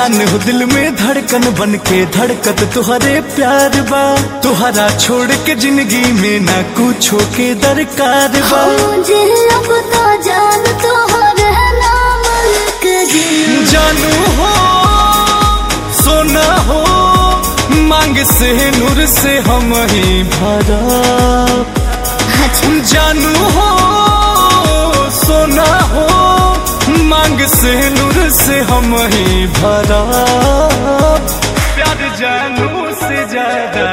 जान हो दिल में धड़कन बन के धड़कत तुहरे प्यार बा, तुहरा छोड़ के जिंदगी में ना कुछो के दरकार बा। मुझे अब तो जान तोहरे नाम लिख दी। जानू हो सोना हो मांग से नूर से हम ही भरा। जानू हो सोना हो मांग से नूर से हम ही भरा। प्यार जानू से ज्यादा